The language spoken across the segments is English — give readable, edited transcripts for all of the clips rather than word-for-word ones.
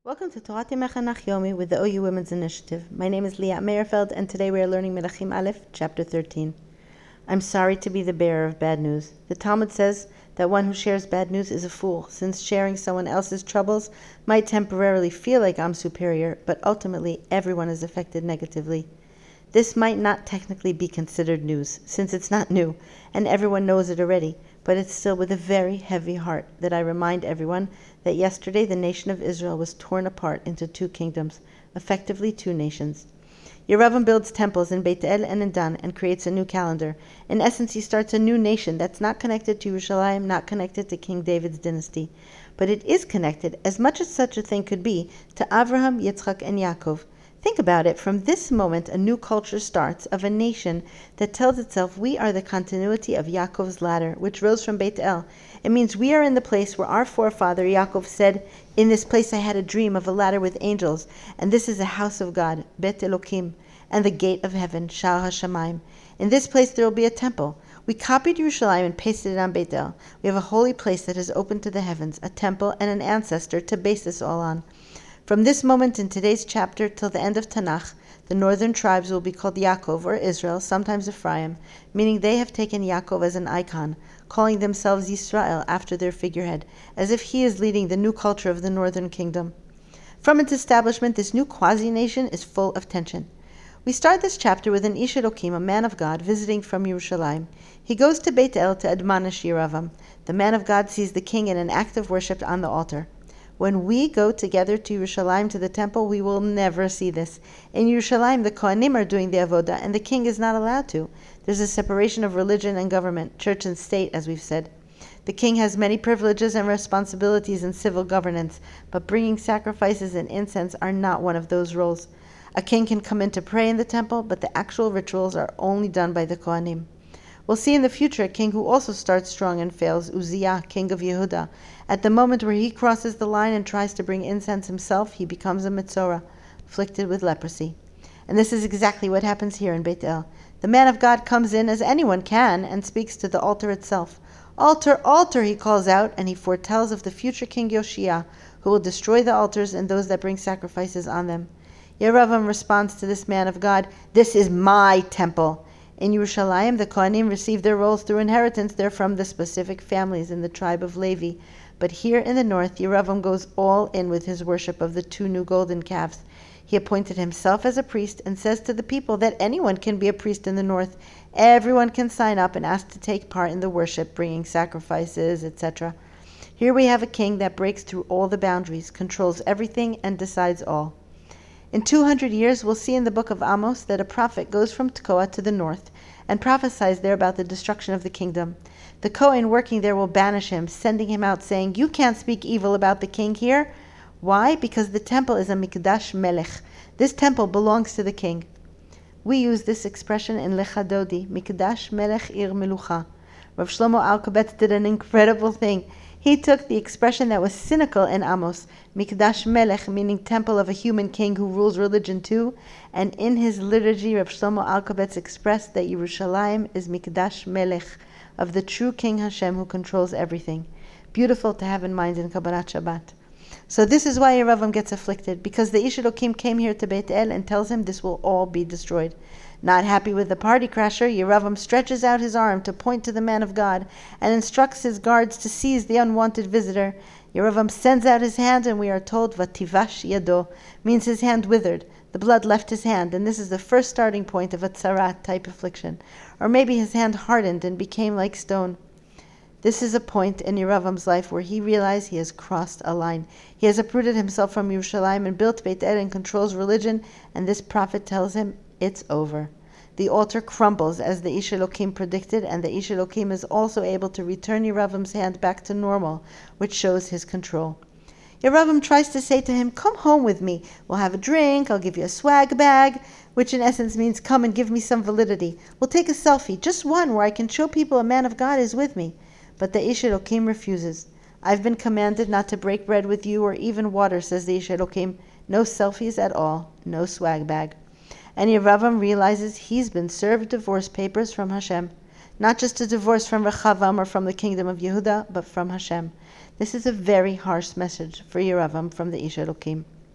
Welcome to Torah Timechanach Yomi with the OU Women's Initiative. My name is Leah Meyerfeld, and today we are learning Melachim Aleph, chapter 13. I'm sorry to be the bearer of bad news. The Talmud says that one who shares bad news is a fool, since sharing someone else's troubles might temporarily feel like I'm superior, but ultimately everyone is affected negatively. This might not technically be considered news, since it's not new, and everyone knows it already, but it's still with a very heavy heart that I remind everyone that yesterday the nation of Israel was torn apart into two kingdoms, effectively two nations. Yeravam builds temples in Beit El and in Dan and creates a new calendar. In essence, he starts a new nation that's not connected to Yerushalayim, not connected to King David's dynasty. But it is connected, as much as such a thing could be, to Avraham, Yitzchak, and Yaakov. Think about it. From this moment, a new culture starts of a nation that tells itself we are the continuity of Yaakov's ladder, which rose from Beit El. It means we are in the place where our forefather Yaakov said, "In this place I had a dream of a ladder with angels, and this is a house of God, Bet Elokim, and the gate of heaven, Sha'ar HaShamayim. In this place there will be a temple." We copied Yerushalayim and pasted it on Beit El. We have a holy place that is open to the heavens, a temple and an ancestor to base this all on. From this moment in today's chapter till the end of Tanakh, the northern tribes will be called Yaakov or Israel, sometimes Ephraim, meaning they have taken Yaakov as an icon, calling themselves Yisrael after their figurehead, as if he is leading the new culture of the northern kingdom. From its establishment, this new quasi-nation is full of tension. We start this chapter with an Ish Elokim, a man of God, visiting from Yerushalayim. He goes to Beit El to admonish Yeravam. The man of God sees the king in an act of worship on the altar. When we go together to Yerushalayim, to the temple, we will never see this. In Yerushalayim, the Kohanim are doing the avodah, and the king is not allowed to. There's a separation of religion and government, church and state, as we've said. The king has many privileges and responsibilities in civil governance, but bringing sacrifices and incense are not one of those roles. A king can come in to pray in the temple, but the actual rituals are only done by the Kohanim. We'll see in the future a king who also starts strong and fails, Uzziah, king of Yehuda. At the moment where he crosses the line and tries to bring incense himself, he becomes a Metzora, afflicted with leprosy. And this is exactly what happens here in Beit El. The man of God comes in, as anyone can, and speaks to the altar itself. "Altar, altar," he calls out, and he foretells of the future king Yoshia, who will destroy the altars and those that bring sacrifices on them. Yeravam responds to this man of God, "This is my temple." In Yerushalayim, the Kohanim receive their roles through inheritance. They're from the specific families in the tribe of Levi. But here in the north, Yeravam goes all in with his worship of the two new golden calves. He appointed himself as a priest and says to the people that anyone can be a priest in the north. Everyone can sign up and ask to take part in the worship, bringing sacrifices, etc. Here we have a king that breaks through all the boundaries, controls everything, and decides all. In 200 years, we'll see in the book of Amos that a prophet goes from Tekoa to the north and prophesies there about the destruction of the kingdom. The Kohen working there will banish him, sending him out, saying, "You can't speak evil about the king here." Why? Because the temple is a Mikdash Melech. This temple belongs to the king. We use this expression in Lecha Dodi, Mikdash Melech Ir Melucha. Rav Shlomo Alkabetz did an incredible thing. He took the expression that was cynical in Amos, Mikdash Melech, meaning temple of a human king who rules religion too, and in his liturgy, Rav Shlomo Alkabetz expressed that Yerushalayim is Mikdash Melech, of the true King Hashem who controls everything. Beautiful to have in mind in Kabbalat Shabbat. So this is why Yeravam gets afflicted, because the Ish Elokim came here to Beit El and tells him this will all be destroyed. Not happy with the party crasher, Yeravam stretches out his arm to point to the man of God and instructs his guards to seize the unwanted visitor. Yeravam sends out his hand, and we are told Vativash Yado, means his hand withered. The blood left his hand, and this is the first starting point of a tzarat type affliction. Or maybe his hand hardened and became like stone. This is a point in Yeravam's life where he realized he has crossed a line. He has uprooted himself from Yerushalayim and built Beit El and controls religion, and this prophet tells him, it's over. The altar crumbles as the Ish Elokim predicted, and the Ish Elokim is also able to return Yeravam's hand back to normal, which shows his control. Yeravam tries to say to him, "Come home with me. We'll have a drink, I'll give you a swag bag," which in essence means come and give me some validity. We'll take a selfie, just one, where I can show people a man of God is with me. But the Ish Elokim refuses. "I've been commanded not to break bread with you or even water," says the Ish Elokim. "No selfies at all, no swag bag." And Yeravam realizes he's been served divorce papers from Hashem. Not just a divorce from Rechavam or from the kingdom of Yehuda, but from Hashem. This is a very harsh message for Yeravam from the Ish Elokim.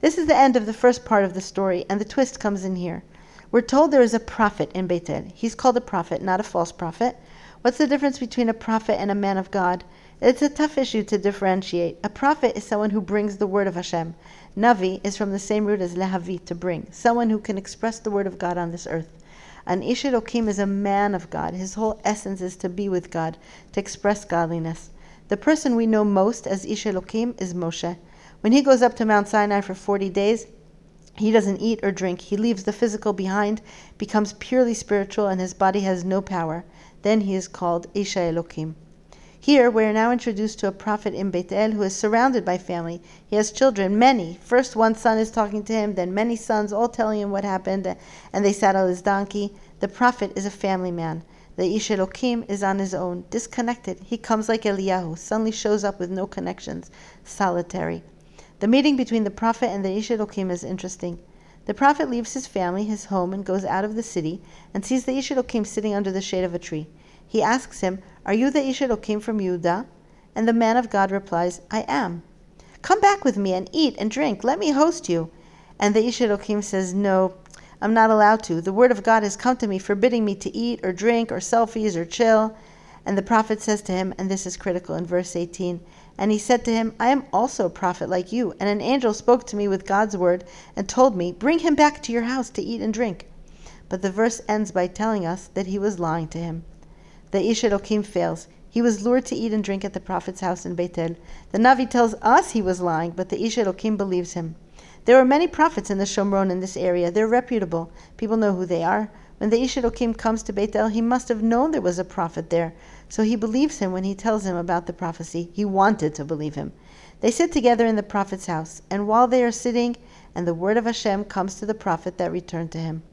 This is the end of the first part of the story, and the twist comes in here. We're told there is a prophet in Beit El. He's called a prophet, not a false prophet. What's the difference between a prophet and a man of God? It's a tough issue to differentiate. A prophet is someone who brings the word of Hashem. Navi is from the same root as lehavi, to bring, someone who can express the word of God on this earth. An Ish Elokim is a man of God. His whole essence is to be with God, to express godliness. The person we know most as Ish Elokim is Moshe. When he goes up to Mount Sinai for 40 days, he doesn't eat or drink. He leaves the physical behind, becomes purely spiritual, and his body has no power. Then he is called Ish Elokim. Here, we are now introduced to a prophet in Beit El who is surrounded by family. He has children, many. First one son is talking to him, then many sons, all telling him what happened, and they saddle his donkey. The prophet is a family man. The Ish Elokim is on his own, disconnected. He comes like Eliyahu, suddenly shows up with no connections, solitary. The meeting between the prophet and the Ish Elokim is interesting. The prophet leaves his family, his home, and goes out of the city, and sees the Ish Elokim sitting under the shade of a tree. He asks him, "Are you the Ish Elokim from Yehuda?" And the man of God replies, "I am." "Come back with me and eat and drink. Let me host you." And the Ish Elokim says, "No, I'm not allowed to. The word of God has come to me forbidding me to eat or drink or selfies or chill." And the prophet says to him, and this is critical in verse 18, "And he said to him, I am also a prophet like you, and an angel spoke to me with God's word and told me, bring him back to your house to eat and drink." But the verse ends by telling us that he was lying to him. The Ish Elokim fails. He was lured to eat and drink at the prophet's house in Beit El. The Navi tells us he was lying, but the Ish Elokim believes him. There are many prophets in the Shomron in this area. They're reputable. People know who they are. When the Ish Elokim comes to Beit El, he must have known there was a prophet there. So he believes him when he tells him about the prophecy. He wanted to believe him. They sit together in the prophet's house, and while they are sitting, and the word of Hashem comes to the prophet that returned to him.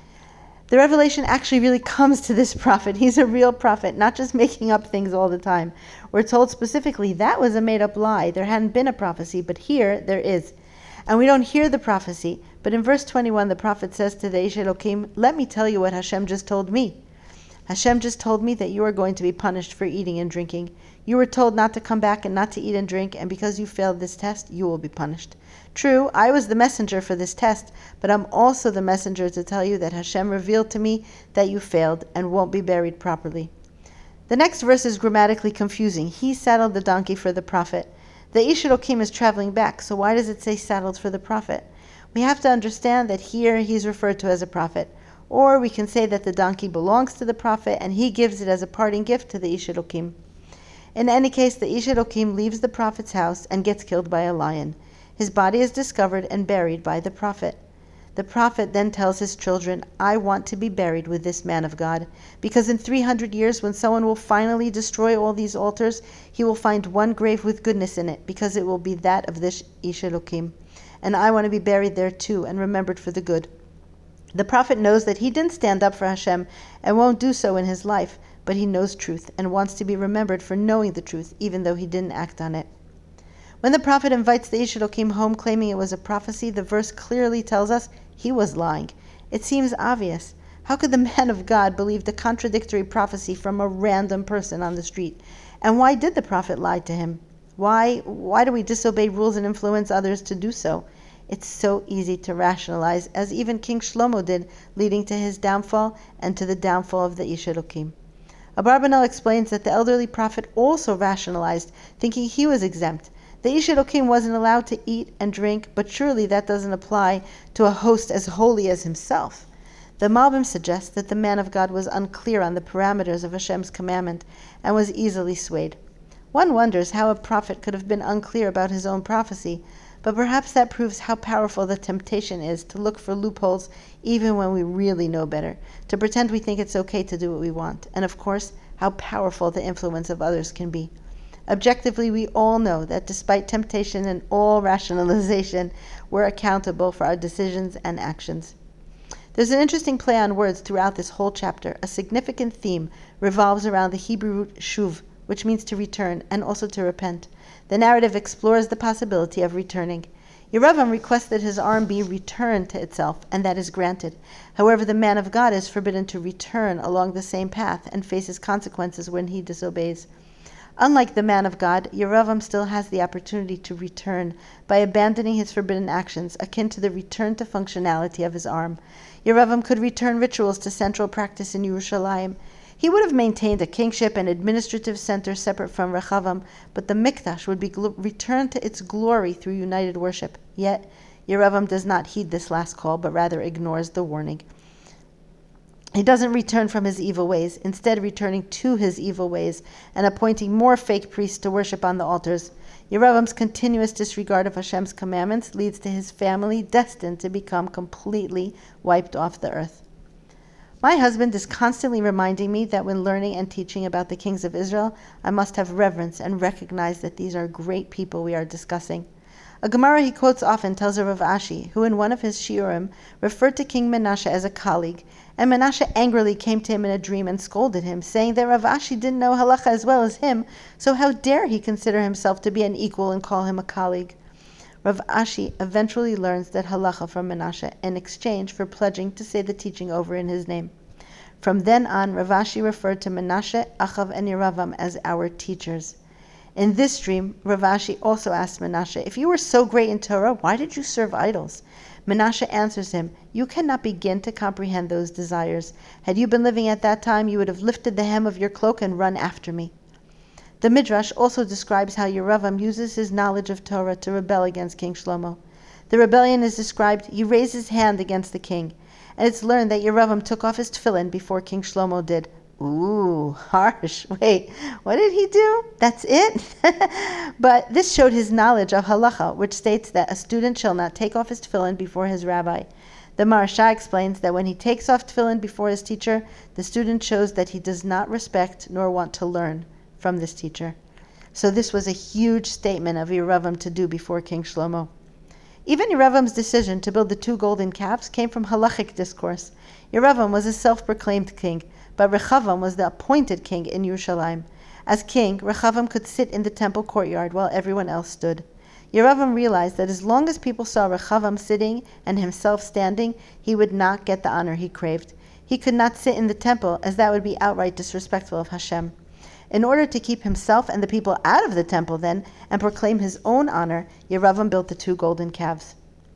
The revelation actually really comes to this prophet. He's a real prophet, not just making up things all the time. We're told specifically that was a made-up lie. There hadn't been a prophecy, but here there is. And we don't hear the prophecy, but in verse 21 the prophet says to the Ish Elokim, "Let me tell you what Hashem just told me. Hashem just told me that you are going to be punished for eating and drinking. You were told not to come back and not to eat and drink, and because you failed this test, you will be punished. True, I was the messenger for this test, but I'm also the messenger to tell you that Hashem revealed to me that you failed and won't be buried properly." The next verse is grammatically confusing. He saddled the donkey for the prophet. The Ish Elokim is traveling back, so why does it say saddled for the prophet? We have to understand that here he's referred to as a prophet. Or we can say that the donkey belongs to the prophet and he gives it as a parting gift to the Ish Elokim. In any case, the Ish Elokim leaves the prophet's house and gets killed by a lion. His body is discovered and buried by the prophet. The prophet then tells his children, "I want to be buried with this man of God, because in 300 years, when someone will finally destroy all these altars, he will find one grave with goodness in it, because it will be that of this Ish Elokim. And I want to be buried there too, and remembered for the good." The prophet knows that he didn't stand up for Hashem and won't do so in his life, but he knows truth and wants to be remembered for knowing the truth, even though he didn't act on it. When the prophet invites the Ish Elokim home claiming it was a prophecy, the verse clearly tells us he was lying. It seems obvious. How could the man of God believe the contradictory prophecy from a random person on the street? And why did the prophet lie to him? Why do we disobey rules and influence others to do so? It's so easy to rationalize, as even King Shlomo did, leading to his downfall and to the downfall of the Ish Elokim. Abarbanel explains that the elderly prophet also rationalized, thinking he was exempt. The Ish Elokim wasn't allowed to eat and drink, but surely that doesn't apply to a host as holy as himself. The Malbim suggests that the man of God was unclear on the parameters of Hashem's commandment and was easily swayed. One wonders how a prophet could have been unclear about his own prophecy, but perhaps that proves how powerful the temptation is to look for loopholes even when we really know better, to pretend we think it's okay to do what we want, and of course, how powerful the influence of others can be. Objectively, we all know that despite temptation and all rationalization, we're accountable for our decisions and actions. There's an interesting play on words throughout this whole chapter. A significant theme revolves around the Hebrew root shuv, which means to return and also to repent. The narrative explores the possibility of returning. Yeravam requests that his arm be returned to itself, and that is granted. However, the man of God is forbidden to return along the same path and faces consequences when he disobeys. Unlike the man of God, Yeravam still has the opportunity to return by abandoning his forbidden actions, akin to the return to functionality of his arm. Yeravam could return rituals to central practice in Yerushalayim. He would have maintained a kingship and administrative center separate from Rechavam, but the Mikdash would be returned to its glory through united worship. Yet, Yeravam does not heed this last call, but rather ignores the warning. He doesn't return from his evil ways, instead returning to his evil ways and appointing more fake priests to worship on the altars. Yeravam's continuous disregard of Hashem's commandments leads to his family destined to become completely wiped off the earth. My husband is constantly reminding me that when learning and teaching about the kings of Israel, I must have reverence and recognize that these are great people we are discussing. A Gemara he quotes often tells of Rav Ashi, who in one of his shiurim referred to King Menashe as a colleague, and Menashe angrily came to him in a dream and scolded him, saying that Rav Ashi didn't know halacha as well as him, so how dare he consider himself to be an equal and call him a colleague? Rav Ashi eventually learns that halacha from Menashe in exchange for pledging to say the teaching over in his name. From then on, Rav Ashi referred to Menashe, Achav, and Yeravam as our teachers. In this dream, Rav Ashi also asked Menashe, if you were so great in Torah, why did you serve idols? Menashe answers him, you cannot begin to comprehend those desires. Had you been living at that time, you would have lifted the hem of your cloak and run after me. The Midrash also describes how Yeravam uses his knowledge of Torah to rebel against King Shlomo. The rebellion is described, he raised his hand against the king, and it's learned that Yeravam took off his tefillin before King Shlomo did. Ooh, harsh. Wait, what did he do? That's it? But this showed his knowledge of halacha, which states that a student shall not take off his tefillin before his rabbi. The Maharsha explains that when he takes off tefillin before his teacher, the student shows that he does not respect nor want to learn from this teacher. So this was a huge statement of Yeravam to do before King Shlomo. Even Yeravam's decision to build the 2 golden calves came from halachic discourse. Yeravam was a self-proclaimed king, but Rechavam was the appointed king in Yerushalayim. As king, Rechavam could sit in the temple courtyard while everyone else stood. Yeravam realized that as long as people saw Rechavam sitting and himself standing, he would not get the honor he craved. He could not sit in the temple, as that would be outright disrespectful of Hashem. In order to keep himself and the people out of the temple then, and proclaim his own honor, Yeravam built the 2 golden calves.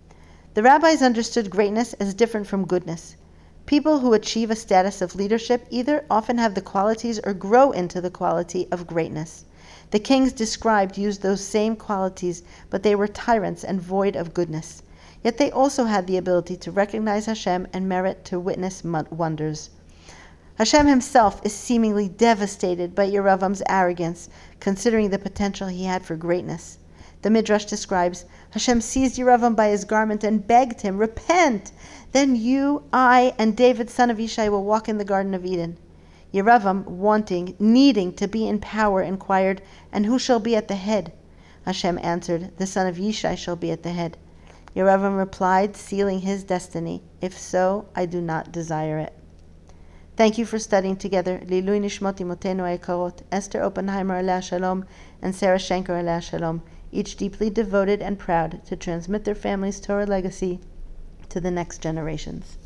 The rabbis understood greatness as different from goodness. People who achieve a status of leadership either often have the qualities or grow into the quality of greatness. The kings described used those same qualities, but they were tyrants and void of goodness. Yet they also had the ability to recognize Hashem and merit to witness wonders. Hashem himself is seemingly devastated by Yeravam's arrogance, considering the potential he had for greatness. The Midrash describes, Hashem seized Yeravam by his garment and begged him, repent! Then you, I, and David, son of Yishai, will walk in the Garden of Eden. Yeravam, needing to be in power, inquired, and who shall be at the head? Hashem answered, the son of Yishai shall be at the head. Yeravam replied, sealing his destiny, if so, I do not desire it. Thank you for studying together. Lilui Nishmot Imotenu Haikarot, Esther Oppenheimer Alea Shalom, and Sarah Schenker Alea Shalom, each deeply devoted and proud to transmit their family's Torah legacy to the next generations.